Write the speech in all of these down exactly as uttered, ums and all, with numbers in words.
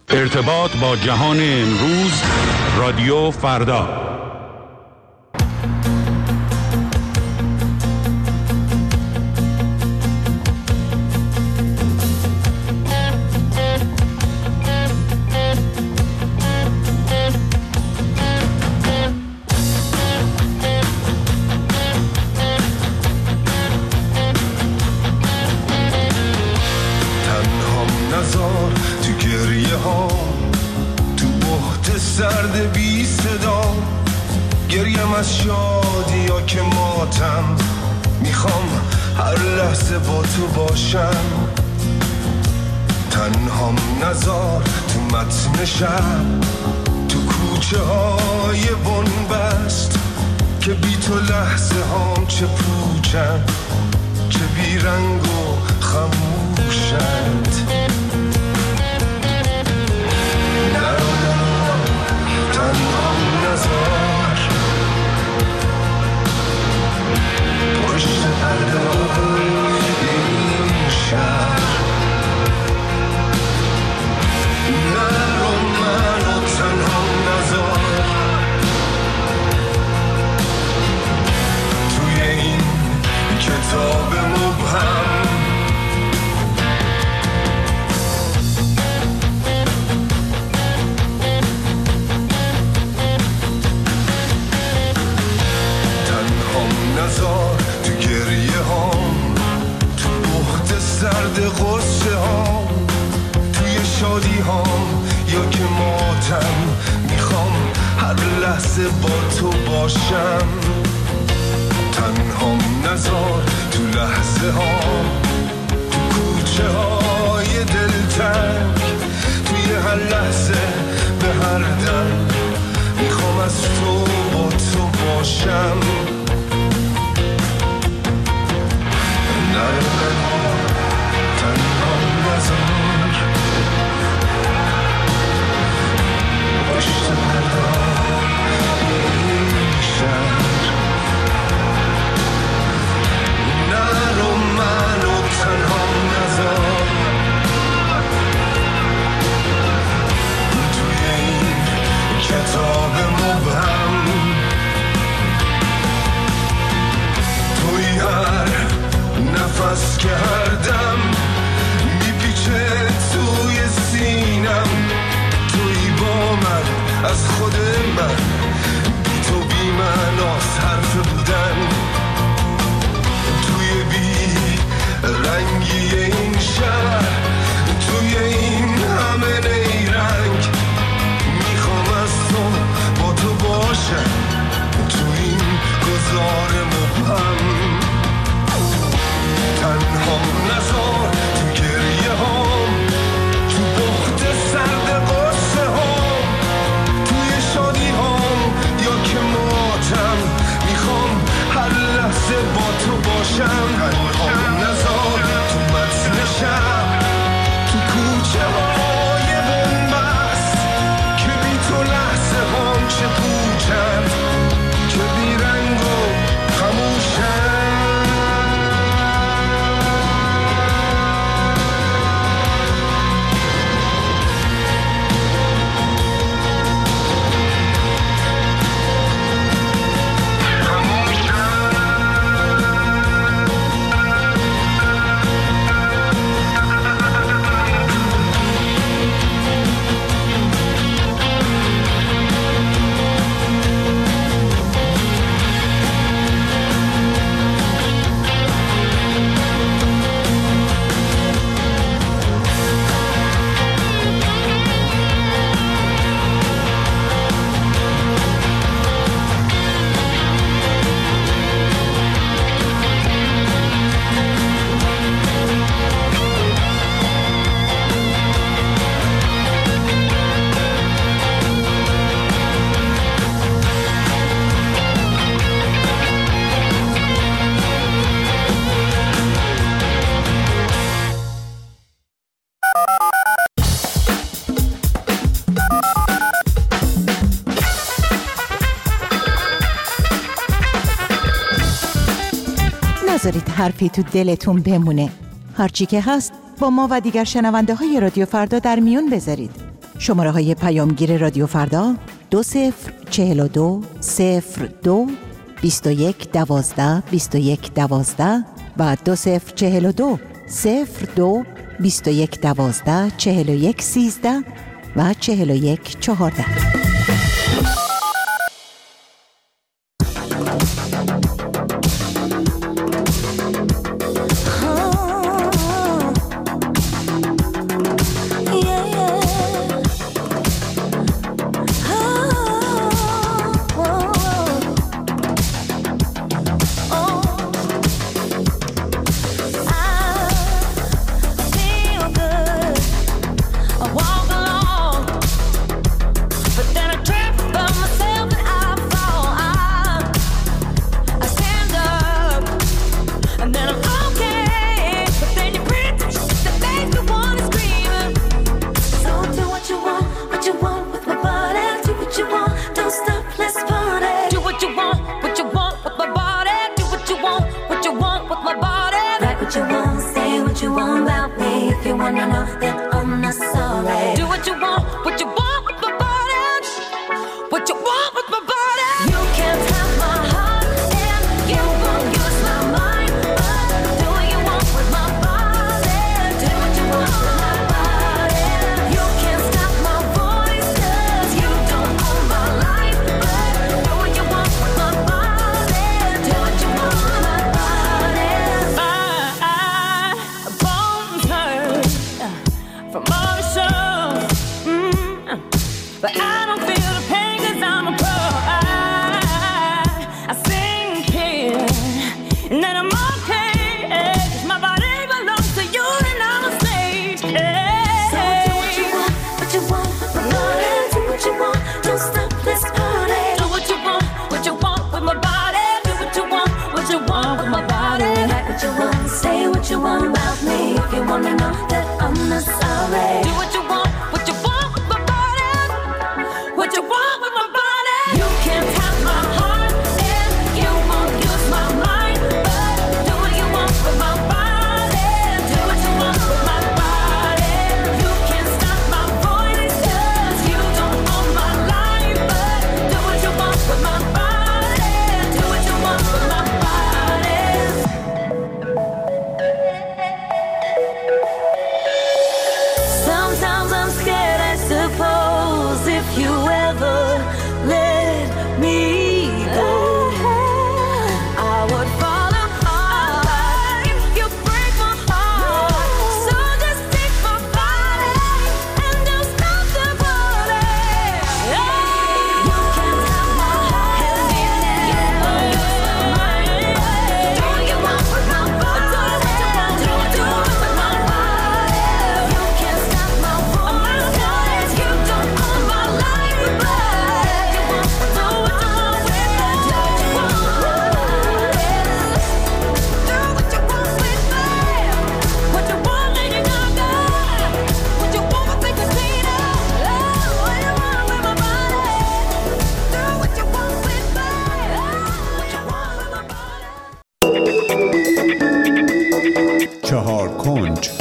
ارتباط با جهان امروز، رادیو فردا. سرد بی صدا گریم از شادی یا که ماتم، میخوام هر لحظه با تو باشم. تنهام نزار تو متن شب، تو کوچه های بنبست، که بی تو لحظه هام چه پوچن، چه بی رنگ و خموشند. تنهام نزار پشت پرده این شهر، نرو منو تنهام نزار توی این کتاب مبهم. نزار تو گریه هام، تو بخت سرد غصه هام، توی شادی هام یا که ماتم، میخوام هر لحظه با تو باشم. تنهام نزار تو لحظه هام، تو کوچه های دلتنگ، توی هر لحظه به هر دم، میخوام از تو با تو باشم. تنهام نزار پشت پرده این شهر، نرو منو تنهام نزار توی این کتاب مبهم. توی هر نفس که هر دم میپیچه توی سینم، توی با من از خود من، بی تو بی معناست حرف بودن، توی بی رنگی این شهر، توی این همه نیرنگ، میخوام از تو با تو باشم تو این گذار مبهم. تنهام نزار تو گریه هام، تو بخت سرد غصه هام، توی شادی هام یا که ماتم، میخوام هر لحظه با تو باشم. تنهام نزار تو متن شب، تو کوچه های بنبست، که بی تو لحظه هام چه پوچند، که بی رنگ و خموشند. نذارید حرفی تو دلتون بمونه. هرچی که هست با ما و دیگر شنونده های رادیو فردا در میون بذارید. شماره های پیامگیر رادیو فردا دو صفر چهل و دو صفر دو بیست و یک دوازده بیست و یک دوازده و دو صفر چهل و دو صفر دو بیست و یک دوازده چهل و یک سیزده و چهل و یک چهارده. چهار کنج.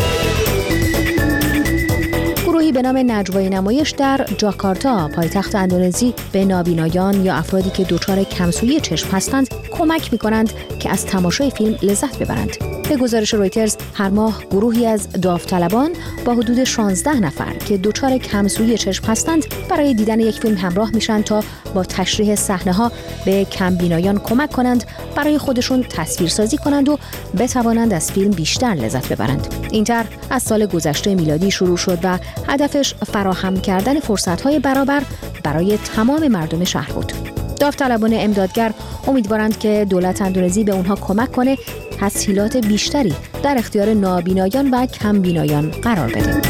گروهی به نام نجوای نمایش در جاکارتا پایتخت اندونزی به نابینایان یا افرادی که دچار کمسویی چشم هستند کمک می‌کنند که از تماشای فیلم لذت ببرند. به گزارش رویترز هر ماه گروهی از داوطلبان با حدود شانزده نفر که دچار کمسویی چشم هستند برای دیدن یک فیلم همراه میشن تا با تشریح صحنه‌ها به کمبینایان کمک کنند برای خودشون تصویرسازی کنند و بتوانند از فیلم بیشتر لذت ببرند. این طرح از سال گذشته میلادی شروع شد و هدفش فراهم کردن فرصت‌های برابر برای تمام مردم شهر بود. داوطلبان امدادگر امیدوارند که دولت اندونزی به اونها کمک کنه تسهیلات بیشتری در اختیار نابینایان و کمبینایان قرار بده.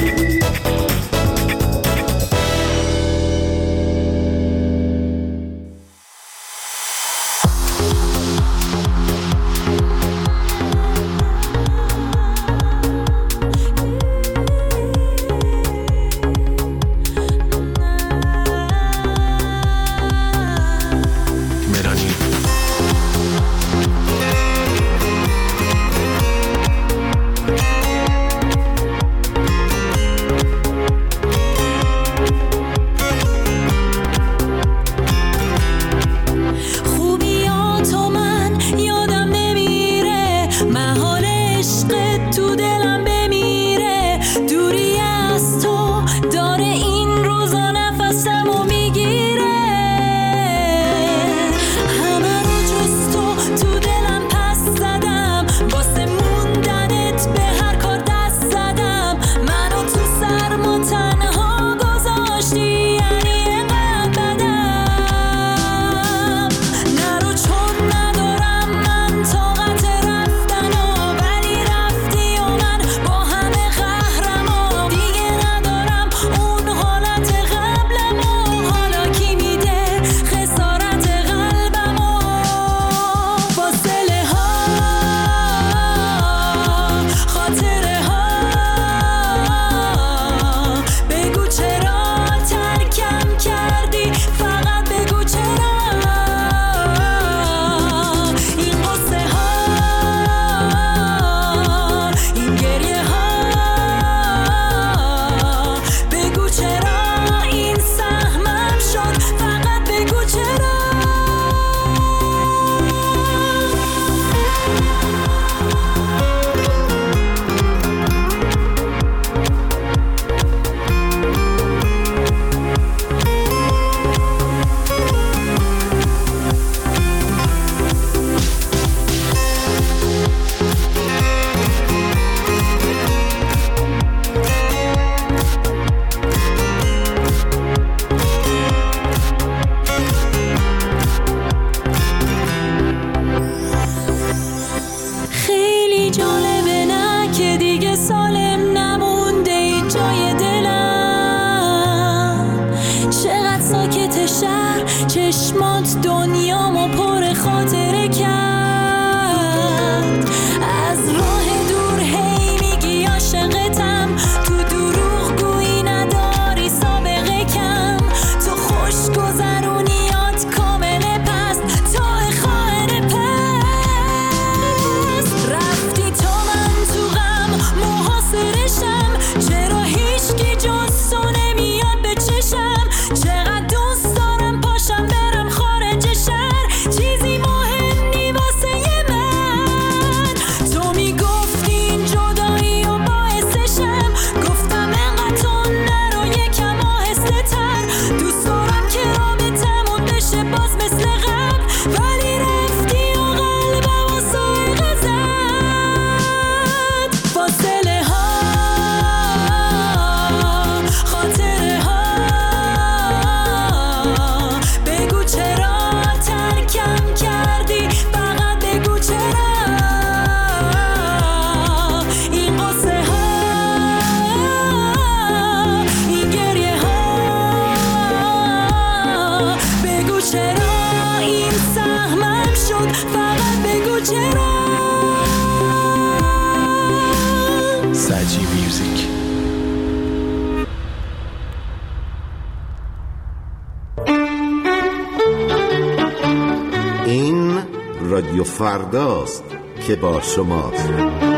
رادیو فرداست که با شماست.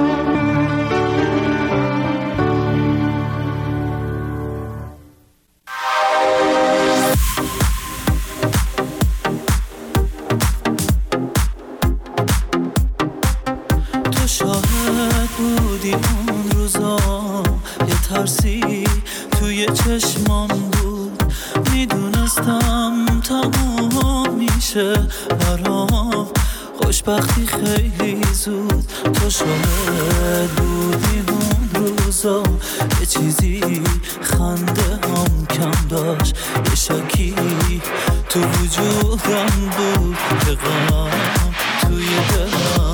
تو شاهد بودی اون روزا، یه ترسی توی چشمام بود، میدونستم تموم میشه برام خوشبختی خیلی زود. تو شاهد بودی اون روزا، یه چیزی خنده هم کم داشت، یه شکی تو وجودم بود که غم توی دلم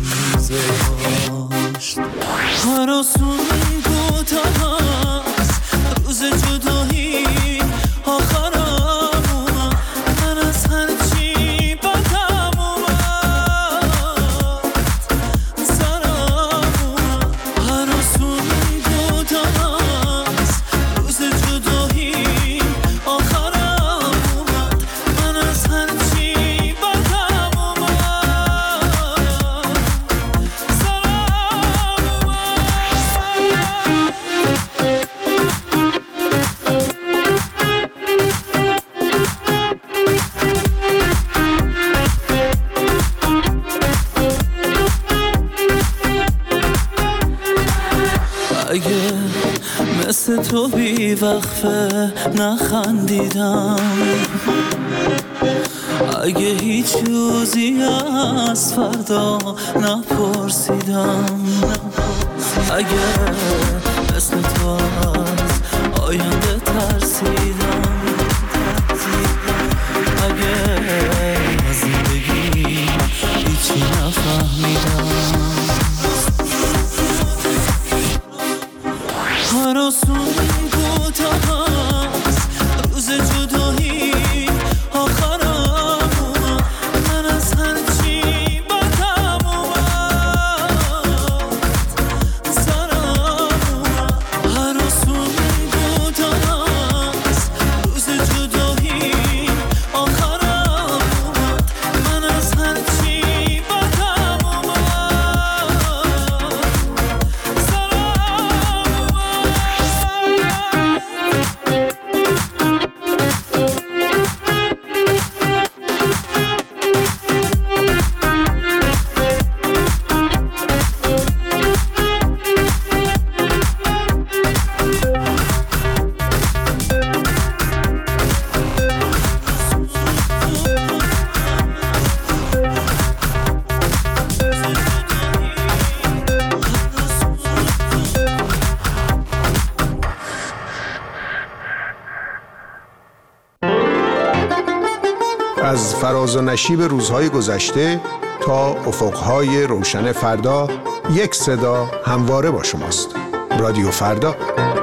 میذاشت. هراسون بود هست روز جدایی آخرم اومد، من از هرچی بدم اومد سرم اومد. هراسون بود هست روز جدایی آخرم اومد، من از هرچی بدم اومد اگه مثل تو بی وقفه نخندیدم، اگه هیچ روزی از فردا نپرسیدم، اگه مثل تو از آینده ترسیدم، اگه از زندگی هیچی نفهمیدم. هراسون بود هست روز جدایی آخرم اومد، من از هرچی بدم اومد سرم اومد. هراسون بود هست روز جدایی آخرم اومد، من از هرچی بدم اومد از فراز و نشیب روزهای گذشته تا افقهای روشن فردا، یک صدا همواره با شماست. رادیو فردا.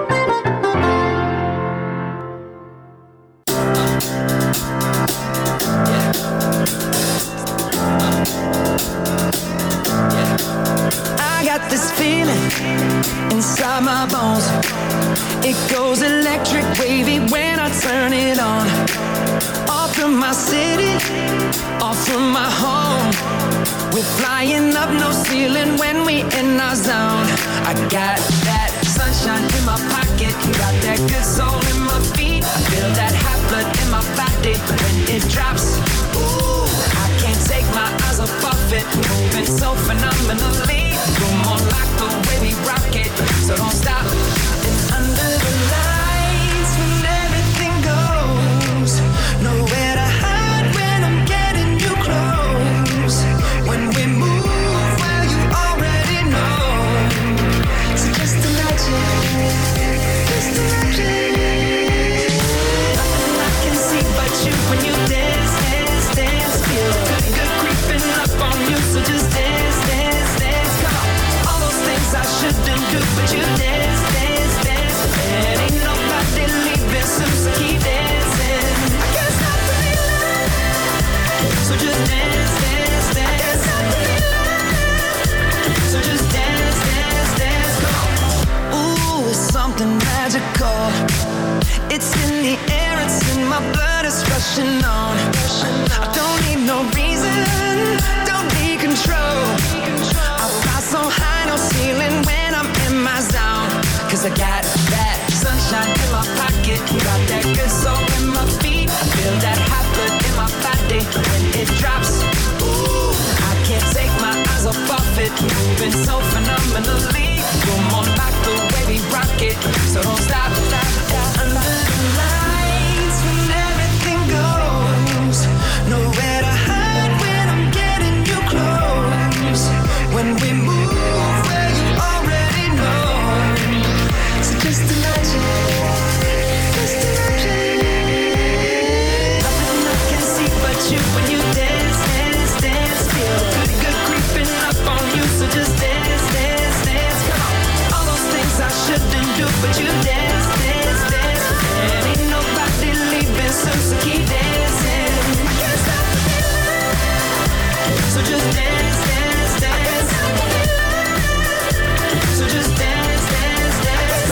I got this feeling inside my bones. It goes electric wavy when I turn it on. Off from my city, off from my home. We're flying up, no ceiling when we in our zone. I got that sunshine in my pocket, got that good soul in my feet. I feel that hot blood in my body when it drops. Ooh, I can't take my eyes off of it, moving so phenomenally. You're more like the way we rock it, so don't stop. And under the lights when everything goes, nowhere to hide when I'm getting you close. When we move, well you already know. So just imagine, just imagine. Nothing I can see but you when you dance, dance, dance. Feel good, good creeping up on you. So just dance, dance, dance. Come on, all those things I shouldn't do, but you dance, dance, dance. And ain't nobody leaving soon, so keep dancing. I can't stop the feeling, so just dance, dance, dance. So just dance, dance, dance. Come on. Ooh, it's something magical. It's in the air, it's in my blood, it's rushing on. I don't need no reason, don't need control. I fly so high, no ceiling when I'm in my zone. Cause I got that sunshine in my pocket, got that good soul in my feet. I feel that hot blood in my body when it drops. Ooh, I can't take my eyes off of it, moving so phenomenally. You're more like the way we rock it, so don't stop, stop, stop. Under the lights when everything goes, nowhere to hide when I'm getting you close. When we move where you already know, so just imagine, just imagine. Nothing I can see but you when you dance, dance, dance. Feel good, good creeping up on you, so just dance, dance, dance. Come on, all those things I shouldn't do, but you dance, dance, dance. And ain't nobody leaving soon, so keep dancing. I can't stop the feeling, so just dance, dance, dance. So just dance, dance, dance.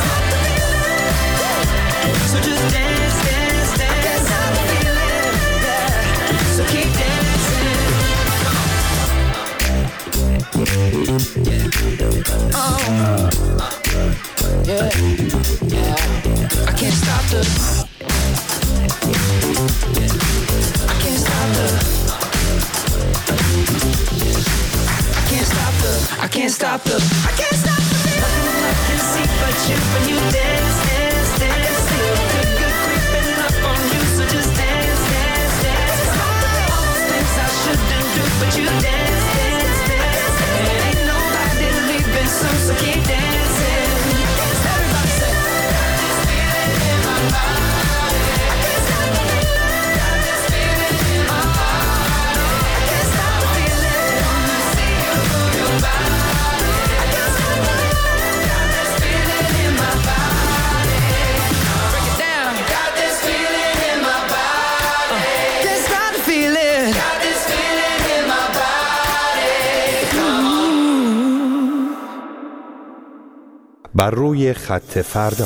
So just dance, dance, dance. So keep dancing. Oh, yeah, yeah. I can't stop the. I can't stop the. I can't stop the. I can't stop the. I can't stop the. Nothing I can see but you when you dance, dance, dance. Feel good, good creeping up on you, so just dance, dance, dance. All those things I shouldn't do, but you dance, dance, dance. And ain't nobody leaving soon, so keep dancing. Everybody say, got this feeling in my body. I can't stop the feeling. Got this feeling in my body. I can't stop the feeling. Wanna see you move your body. I can't stop the feeling. Got this feeling in my body. Break it down. Got this feeling in my body. Can't stop the feeling. Got this feeling in my body. Come on. بر روی خط فردا.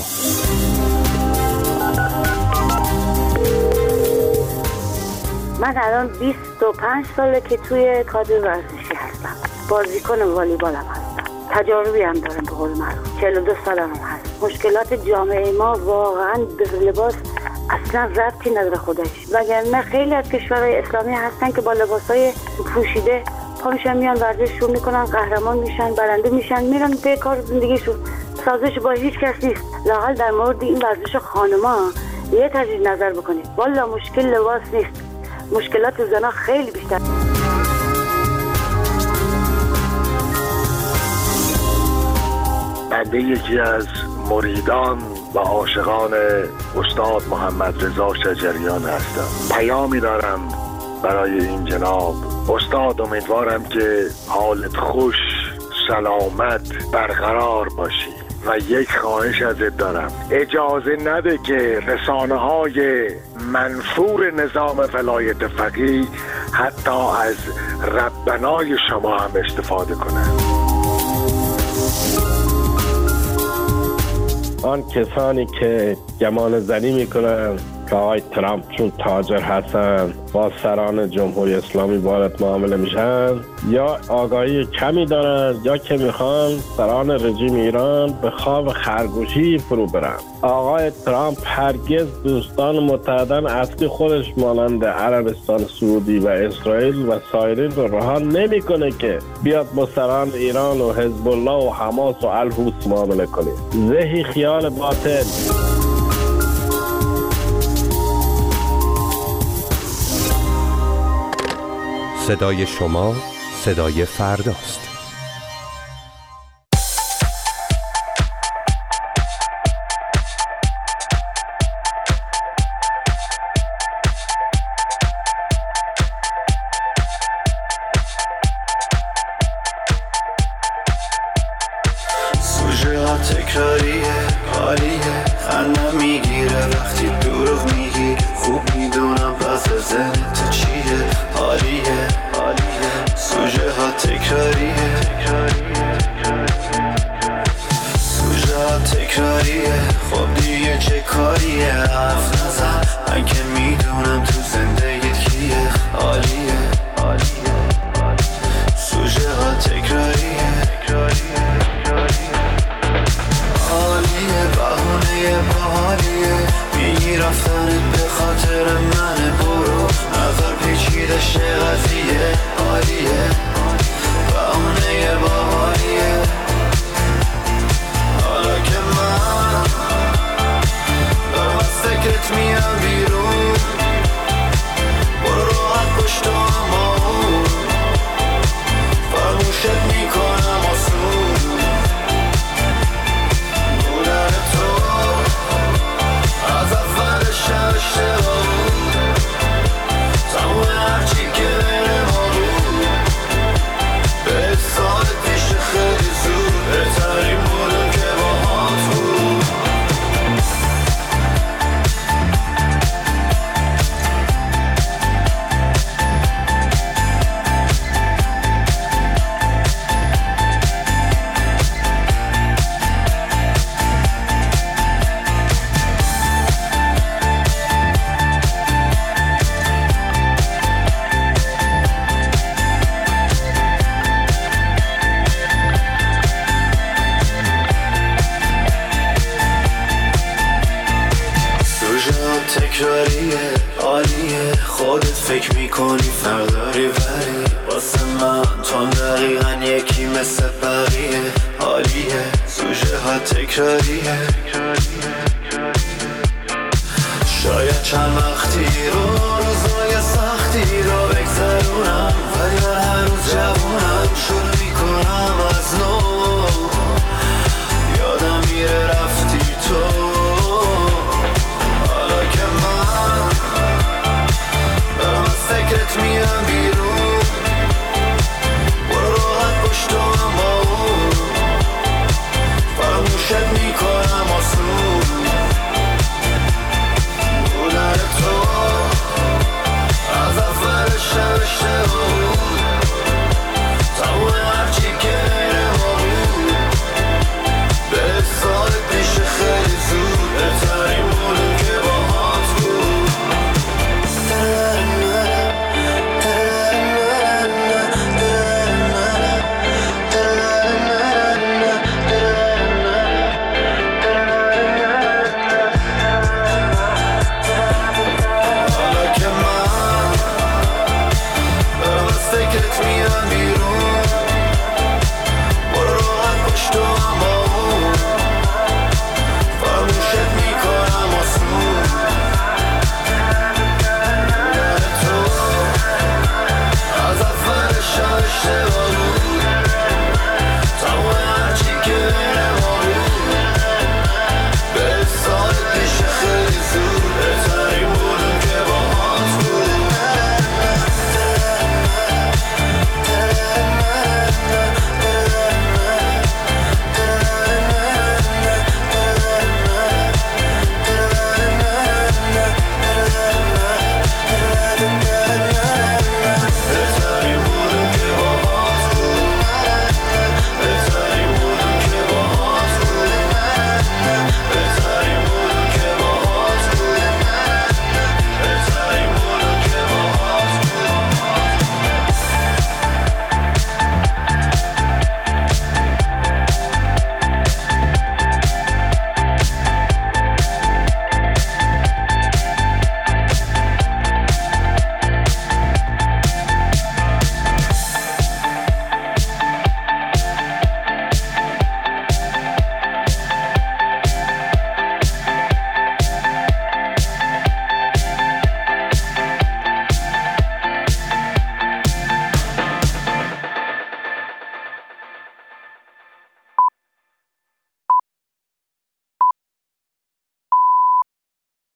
من الان بیست و پنج ساله که توی کادر ورزشی هستم. بازیکن والیبالم هستم. تجاربی هم دارم به قول معروف. چهل و دو سالم هست. مشکلات جامعه ما واقعا به لباس اصلا ربطی نداره خودش. وگرنه خیلی از کشورهای اسلامی هستن که با لباسای پوشیده پا میشن میان ورزش شروع میکنن، قهرمان میشن، برنده میشن، میرن به کار زندگیشون. سازش با هیچ کس نیست. لااقل در مورد این ورزش خانما یه تجدید نظر بکنید. والا مشکل لباس نیست، مشکلات زنا خیلی بیشتر. بنده یکی از مریدان و عاشقان استاد محمد رضا شجریان هستم. پیامی دارم برای این جناب استاد. امیدوارم که حالت خوش، سلامت، برقرار باشی و یک خواهش ازت دارم، اجازه نده که رسانه های منفور نظام ولایت فقیه حتی از ربنای شما هم استفاده کنن. آن کسانی که گمان زنی میکنن که آقای ترامپ چون تاجر هستن با سران جمهوری اسلامی باید معامله میشن، یا آگاهی کمی دارن یا که میخوان سران رژیم ایران به خواب خرگوشی فرو برن. آقای ترامپ هرگز دوستان متحدن اصلی خودش مانند عربستان سعودی و اسرائیل و سایرین رو رها نمیکنه که بیاد با سران ایران و حزب الله و حماس و الحوث معامله کنه. زهی خیال باطل. صدای شما صدای فرداست. سوژه ها تکراریه، حالیه، خندم میگیره وقتی دروغ میگی. خوب میدونم پس ذهنت چیه، حالیه، حالیه. سوژه ها تکراریه، سوژه ها تکراریه. خب دیگه چه کاریه، حرف نزن، من که میدونم تو زندگیت کیه، حالیه، حالیه. تکراریه عالیه خودت فکر میکنی فرق داری ولی واسه من تو دقیقا یکی مثل بقیه عالیه سوژه ها تکراریه شاید چند وقتی رو روزای سختی رو بگذرونم